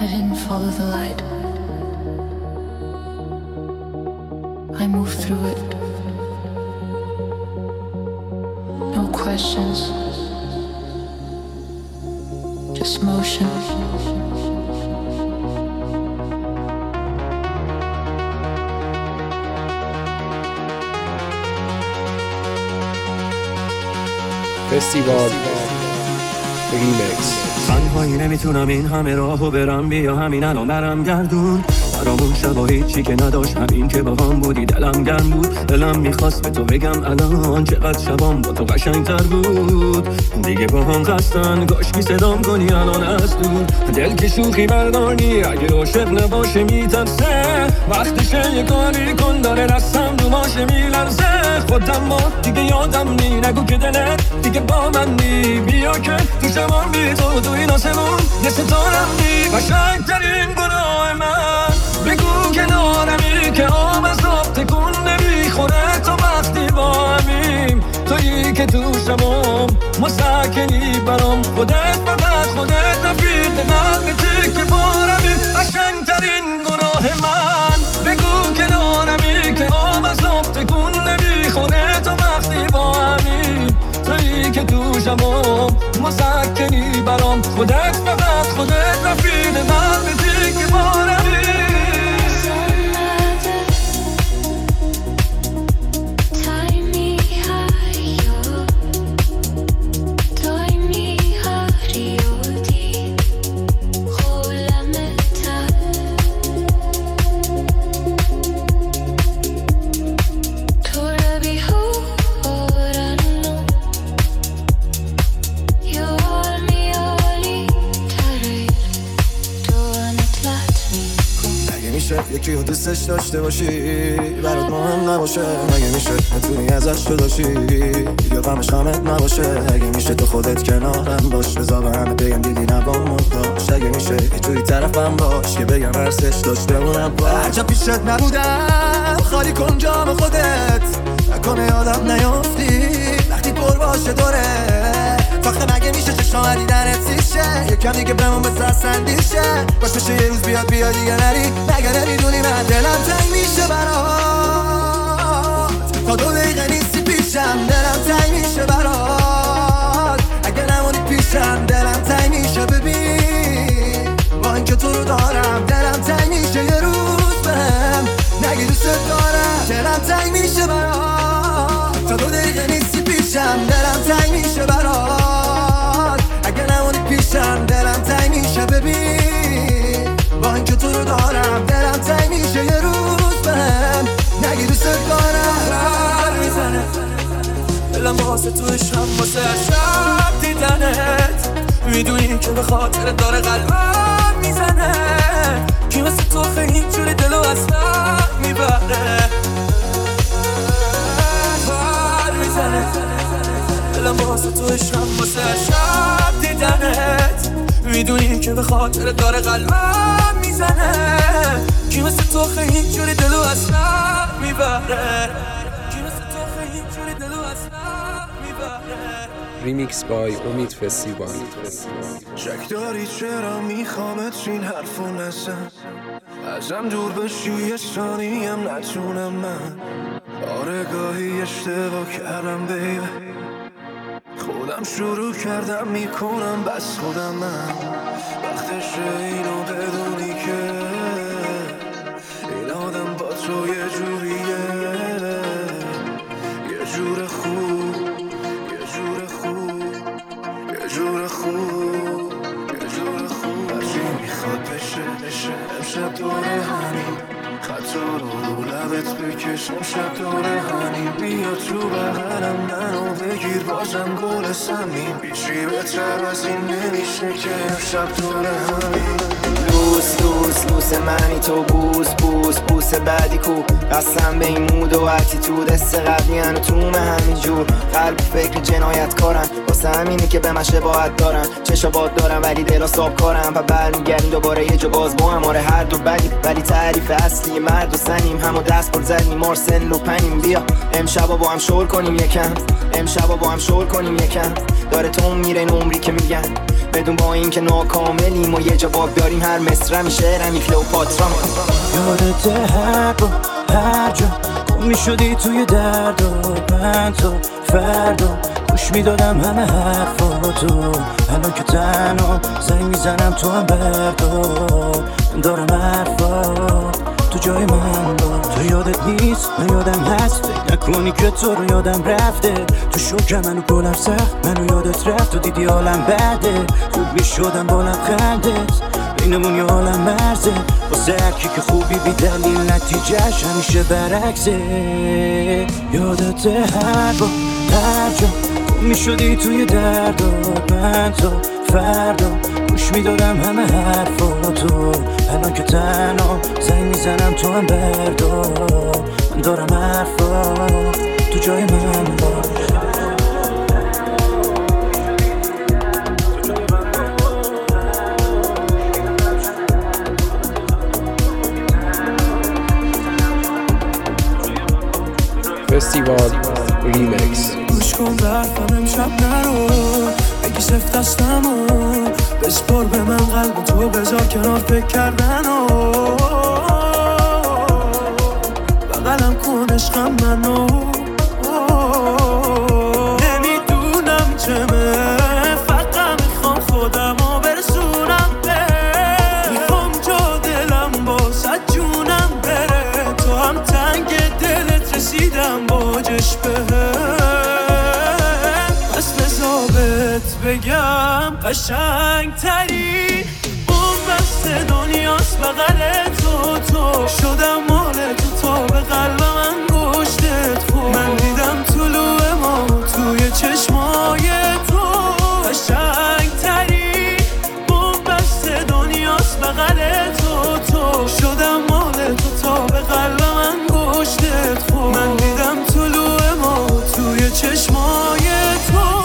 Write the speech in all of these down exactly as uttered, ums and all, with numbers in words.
I didn't follow the light. I moved through it. No questions. Just motion. فستیوال ریمیکس. تنهایی نمیتونم این همه راهو برم، بیا همین الان برم گردون برامون شبا هیچی که نداشت، همین که با هم بودی دلم گرم بود. دلم میخواست به تو بگم الان چقدر شبام با تو قشنگتر بود. دیگه با هم خستن کاشکی صدام کنی الان از دور. دل که شوخی برداری اگه عاشق نباشه میترسه، وقتشه یه کاری کن داره رسم دو ماشه میلرزه. خودم با دیگه یادم نی، نگو که دلت دیگه با من نی. بیا که تو شبام بی تو تو این آسمون یه ستارم نی. قشنگترین گناه من بگو که دارمی که آب از آب تکون نمیخوره تا وقتی با همیم. تویی که تو شبام مسکنی برام، خودت فقط خودت رفیق قلب تیک بارمی. قشنگترین گناه من بگو که دارمی که آب از آب تکون نمیخوره تا وقتی با همیم. تویی که تو شبام مسکنی برام، خودت فقط خودت رفیق قلب تیک بارمی. یکی رو دوستش داشته باشی برات مهم نباشه، مگه میشه نتونی ازش جداشی یا غمش غمت نباشه. اگه میشه تو خودت کنارم باش، بذار به همه بگم دیدی نبام مداش. اگه میشه یه جوری طرفم باش که بگم ورسش داشته اونم باش. عجب پیشت نبودم خالی کن جام خودت، نکنه یادم نیافتی وقتی پر باشه دوره. وقت مگه میشه چشم دیدنت سیشه، یکم دیگه بمون بسر سندیشه. باش بشه یه روز بیاد بیاد دیگه نری، مگه نمیدونی من دلم تنگ میشه برات تا دو دقیقه نیستی پیشم. دلم تنگ میشه برات اگه نمونی پیشم. دلم تنگ میشه ببین با اینکه تو رو دارم. دلم تنگ میشه یه روز بهم نگی دوست دارم. دلم تنگ میشه برات تا دو دقیقه نیستی پیشم. دلم تنگ میشه برات اگه نمونی پیشم. دلم تنگ میشه ببین با اینکه تو رو دارم. دلم تنگ میشه یه روز بهم نگی دوست دارم. هر میزنه دلم واسه تو عشقم، واسه شب دیدنت. میدونی که به خاطر داره قلبم میزنه، کی واسه تو خیلی جوری دلو از هم میبره. هر میزنه دلم واسه تو عشقم، واسه شب دیدنت. میدونی که به خاطر داره قلبم میزنه، کی واسه تو خیلی جوری دلو از هم میبره. کی واسه تو خیلی جوری دلو از هم میبره. ریمیکس بای امید فستیوال. شک داری چرا میخوامت این حرفو نزن، ازم دور بشی یه ثانیم نتونم من. آره گاهی اشتباه کردم بیبه، خودم شروع کردم میکنم بس خودم من. وقتشه اینو بدونی که این آدم با تو یه جوریه، یه جور خوب، یه جور خوب، یه جور خوب، یه جور خوب. هرچی میخواد بشه بشه امشب دوره همین خطا رو رو لبت بکشم. شب دوره همین بیا تو بغلم منو بگیر بازم گل سمیم. بیچی بهتر از این نمیشه که امشب دوره همین. لوس لوس لوس منی تو بوس بوس بوس بعدی کو. قسم به این مود و اتیتود است قبلی هنو تومه همینجور. قلب فکر جنایت کارن واسه همینی که به من شباهت دارن. چشا باد دارم ولی دلا ساب کارم و برمیگردیم دوباره یه جا باز با هم. آره هر دو بدیم ولی تعریف اصلی مرد و سنیم. همو دست پر زدیم مارسل و پنیم. بیا امشبا با هم شور کنیم یکم، امشبا با هم شور کنیم یکم. داره تو میره این عمری که میگن بدون با این که ناکاملیم و یه جا باگ داریم هر مصرمی شعرمی کلئوپاترا. یادت هر با هر جا گم میشدی توی درد و بند و فرد و گوش میدادم همه حرفاتو. الان که تنها زنگ میزنم تو هم بردار، من دارم حرفات تو جای من با. تو یادت نیست من یادم هست، فکر نکنی که تو رو یادم رفته. تو شکر منو گلم سخت منو یادت رفت و دیدی حالم بده. خوب میشدم با لبخندت بینمون یه عالم مرزه، واسه هرکی که خوبی بی دلیل نتیجهش همیشه برعکسه. یادت هر با هر جا گم میشدی توی درد و بند و فردا گوش میدادم همه حرفاتو. الان که تنها زنگ میزنم تو هم بردار، من دارم حرفات تو جای من باش. فستیوال ریمیکس. گوش کن برفم امشب نرو بگی سفت دستمو بسپار به من قلب تو بذار کنار فکر کردن و بغلم کن عشقم منو. نمیدونم چمه فقط میخوام خودمو برسونم به میخوام جا دلم بازد جونم بره. تو هم تنگ دلت رسیدم باجش به بگم قشنگ تری اون بست دنیاست بغل تو. تو شدم مال تو تا به قلب من گشتت خود. من دیدم طلوع ما توی چشمای تو. قشنگ تری اون بست دنیاست بغل تو. تو شدم مال تو تا به قلب من گشتت خود. من دیدم طلوع ما توی چشمای تو.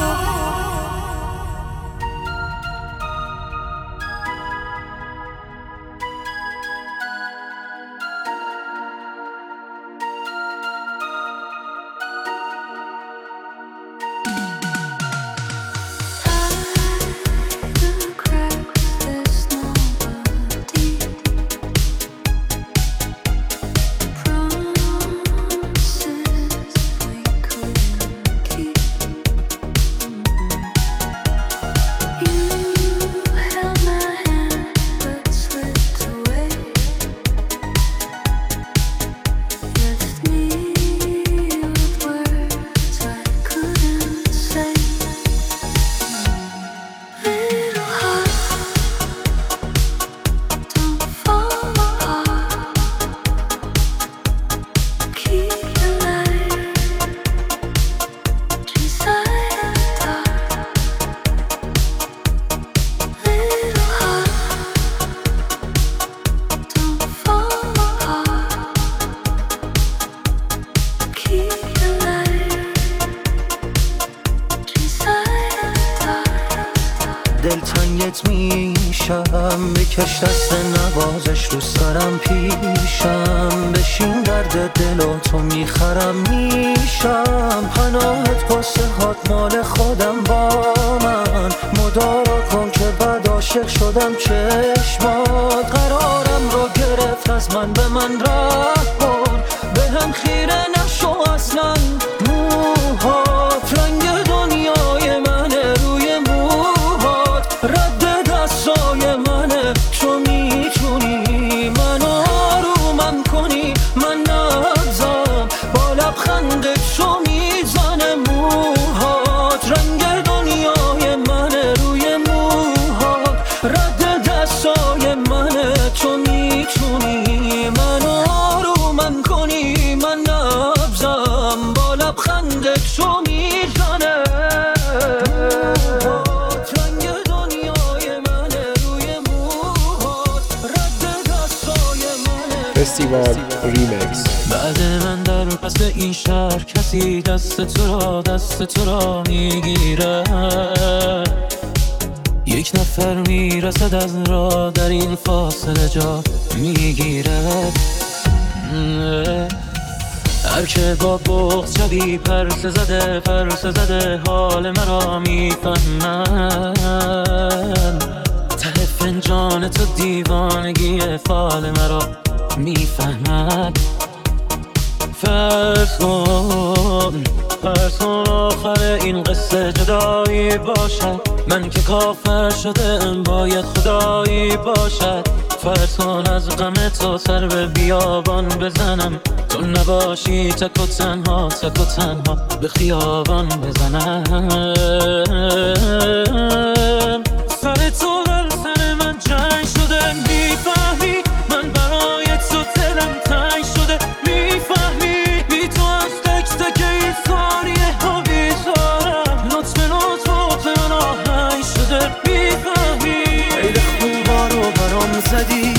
دلتنگت میشم بکش دست نوازش رو سرم پیشم. بشین درد دل و تو میخرم میشم. پناهت واسه هات مال خودم با من مدارا کن که بعد عاشق شدم چشمات. قرارم رو گرفت از من به من راه برد. به هم خیره نشو اصلا موهات رنگ دنیای منه روی موهات. رد دستای منه تو میتونی منو آرومم کنی. من نبزم با لبخندت تو میزنه موهات. رنگ دنیای منه روی موهات. رد دستای منه تو میتونی منو آرومم کنی. من نبزم با لبخندت تو میزنه فستیوال ریمیکس. بعد من در پس این شهر کسی دست تو را دست تو را میگیره. یک نفر میرسد از راه در این فاصله جا میگیره. هر که با بغض شبی پرسه زده پرسه زده حال مرا میفهمه. جان تو دیوانگی فال مرا میفهمد. فرض کن فرض کن آخر این قصه جدایی باشد، من که کافر شدم باید خدایی باشد. فرض کن از غم تو سر به بیابان بزنم، تو نباشی تک و تنها تک و تنها به خیابان بزنم. سر تو بر سر من جنگ شده، میفهمی من برای تو دلم تنگ شده، میفهمی بی تو از تک تک این ثانیه ها بیزارم، لطف لطف لطف من آهنگ شده، میفهمی خیلی خوبا رو برام زدی،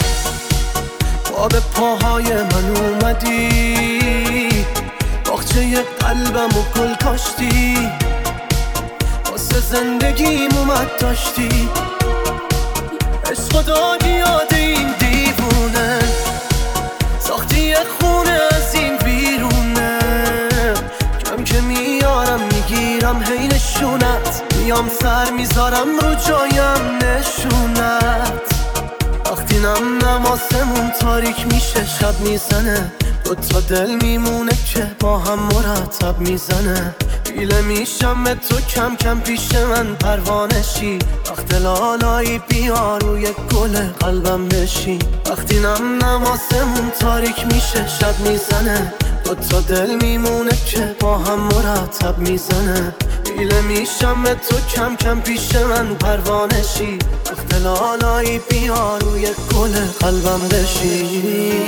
پا به پاهای من اومدی، باغچه قلبم و گل کاشتی، واسه زندگیم اومد داشتی، عشق دادی یاد این دیوونه، ساختی یه خونه از این بیرونه، کم که میارم میگیرم هی نشونت، میام سر میذارم رو جایم نشونت. وقتی نم نماسمون تاریک میشه شب میزنه، دوتا دل میمونه که با هم مرتب میزنه، پیله میشم به تو کم کم پیش من پروانشی، وقت لالایی بیا روی گل قلبم بشی. وقتی نم نماسمون تاریک میشه شب میزنه، دوتا دل میمونه که با هم مرتب میزنه، پیله میشم به تو کم کم پیش من پروانشی، وقت لالایی بیا روی گل قلبم بشی.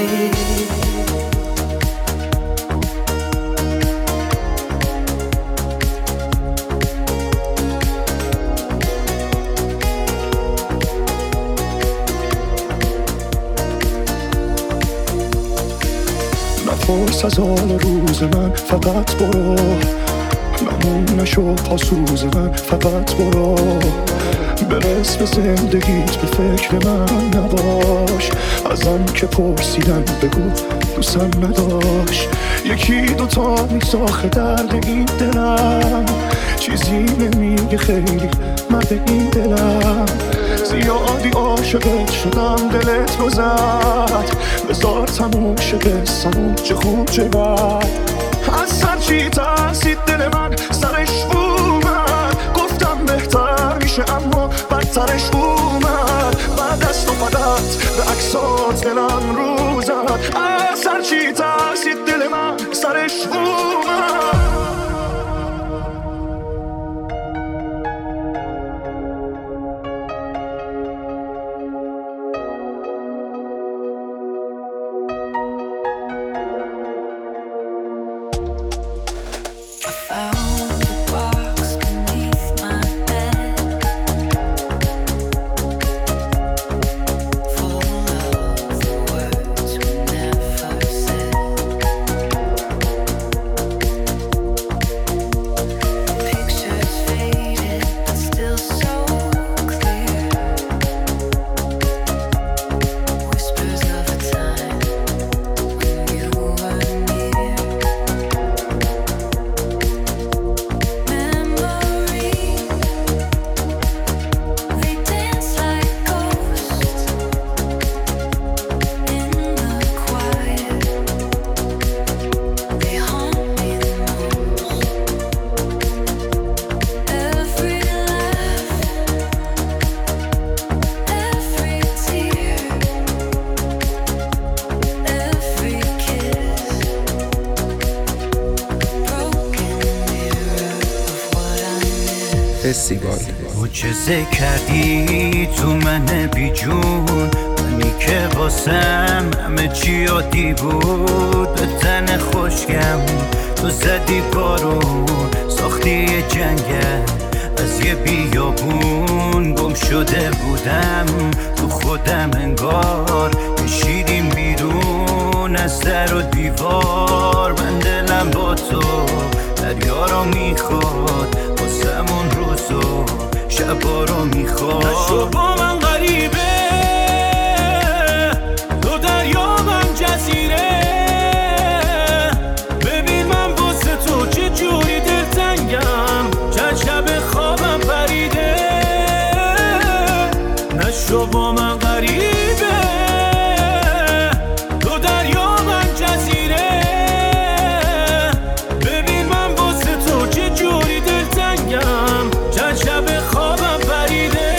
نپرس از حال روز من، فقط برو، ممنون نشو پاسوز من، فقط برو، برس به زندگیت به فکر من نباش، ازم که پرسیدن بگو دوستم نداشت، یکی دوتا میساخه درد این دلم، چیزی نمیگه خیلی مرد این دلم، زیادی عاشقت شدم دلت رو زد، بذار تموم شه قصه‌مون چه خوب چه بد، از هر چی ترسید دل من سرش اومد، گفتم بهتر میشه اما بدترش اومد، بعد از تو فقط به عکسات دلم رو زد، از هر چی ترسید دل من سرش اومد. فستیوال معجزه کردی تو من بی جون، منی که واسم همه چی عادی بود، به تن خوشگم تو زدی بارون، ساختی یه جنگل از یه بیابون، گم شده بودم تو خودم انگار، کشیدیم بیرون از در و دیوار، من دلم با تو دریا رو میخواد، واسمون روز و شبا رو میخواد، نشو با من غریبه، تو دریا من جزیره، ببین من واسه تو چه جوری دلتنگم، چند شب خوابم پریده، نشو شو با من غریبه تو دریا من جزیره ببین من واسه تو چه جوری دلتنگم چند شب خوابم پریده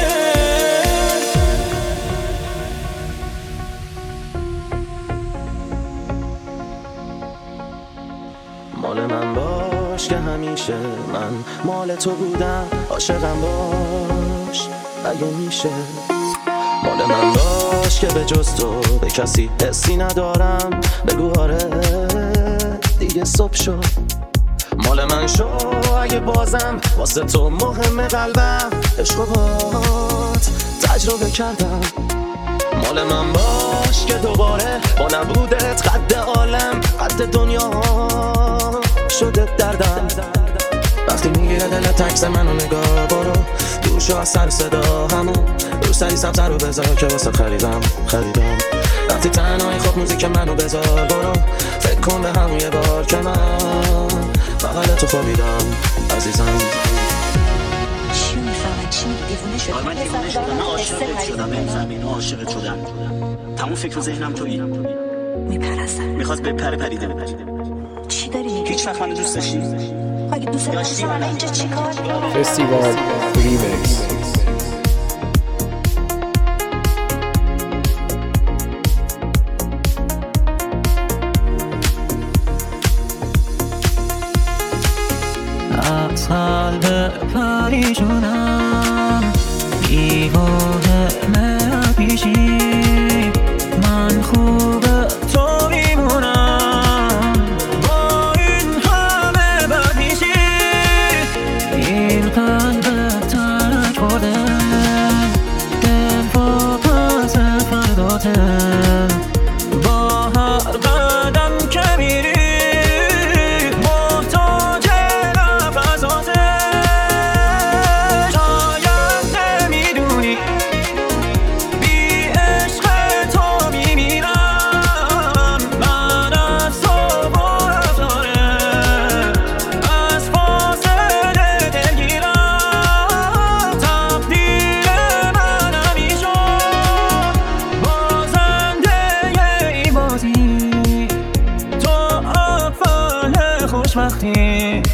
مال من باش که همیشه من مال تو بودم عاشقم باش اگه میشه مال من باش که به جز تو به کسی حسی ندارم بگو آره دیگه صبح شد مال من شو اگه بازم واسه تو مهم قلبم عشق و بات تجربه کردم مال من باش که دوباره با نبودت قد عالم قد دنیا شده دردم وقتی میگیره دلت عکس منو نگاه برو دور شو از سر صدا همون رو سری سبزه رو بذار که واسه خریدم خریدم وقتی تنهایی خب موزیک منو بذار برو فکر کن به همون یه بار که من بغل تو خوابیدم عزیزم چی میفهمن چی میگه دیوونه شد من دیوونه شدم من عاشقت شدم بفهمین عاشقت شدم تموم فکر و ذهنم تویی میپرستم میخواست بپره پریده چی داری میگی؟ هیچ وقت منو دوست داشتی؟ اگه دوست داشتی من اینجا چی کار داری؟ فستیوال ریمیکس از قلب پریشونم دیوانه نپیشی من خوب تو میمونم با این همه بد میشی این قلب ترک خورده دل با پس فرداته با هر قدم که میری وقتی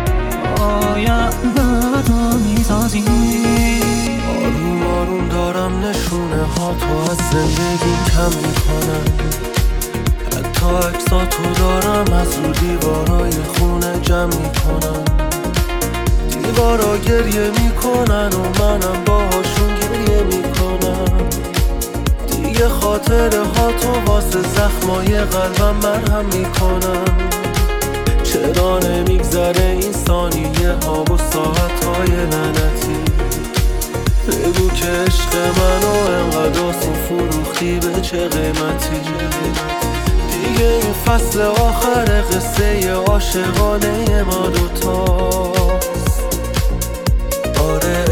آینده تو میسازی آروم آروم دارم نشونه ها تو از زندگی کم میکنن حتی عکساتو دارم از رو دیوارای خونه جمع میکنن دیوارا گریه میکنن و منم باهاشون گریه میکنم دیگه خاطره ها تو واسه زخمای قلبم مرهم میکنم چرا نمیگذره این ثانیه ها و ساعت های لعنتی بگو که عشق منو انقدر آسون فروختی به چه قیمتی دیگه این فصل آخر قصه عاشقانه ما دوتاست آره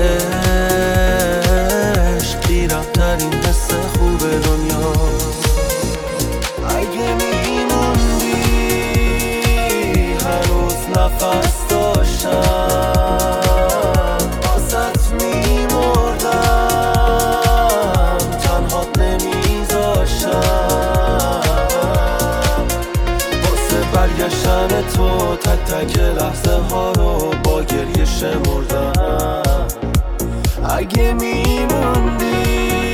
عشق بی‌ربط‌ترین حس خوب دنیاست اگه میموندی هنوز نفس داشتم واسط میمردم تنهات نمیذاشتم واسه برگشتن تو تک تک لحظه ها رو با گریه شمردم اگه میموندی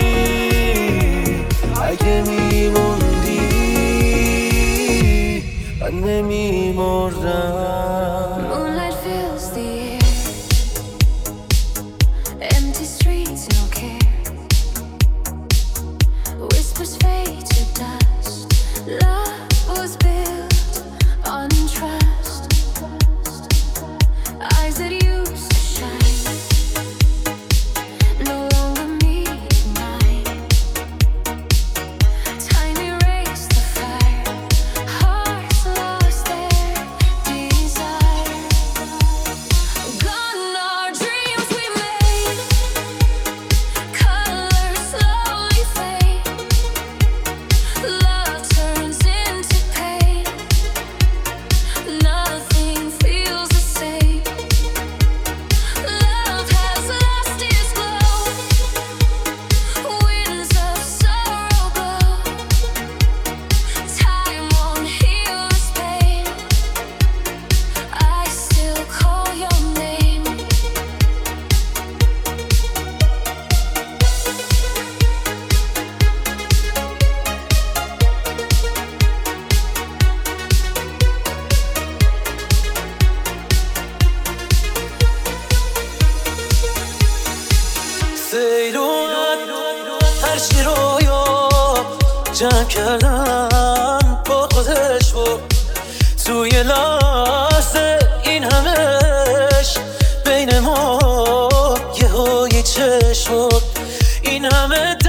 اگه میموندی من نمیمردم Moonlight fills the air, empty streets, no care. Whispers fade to dust. Love was built on trust. Eyes that used to shine, no longer meet mine. Time erased the fire. Hearts lost their desire. سیلون هر چی رو یا جمع کردم با خودش بود توی لحظه این همش بین ما یه های چه شد این همه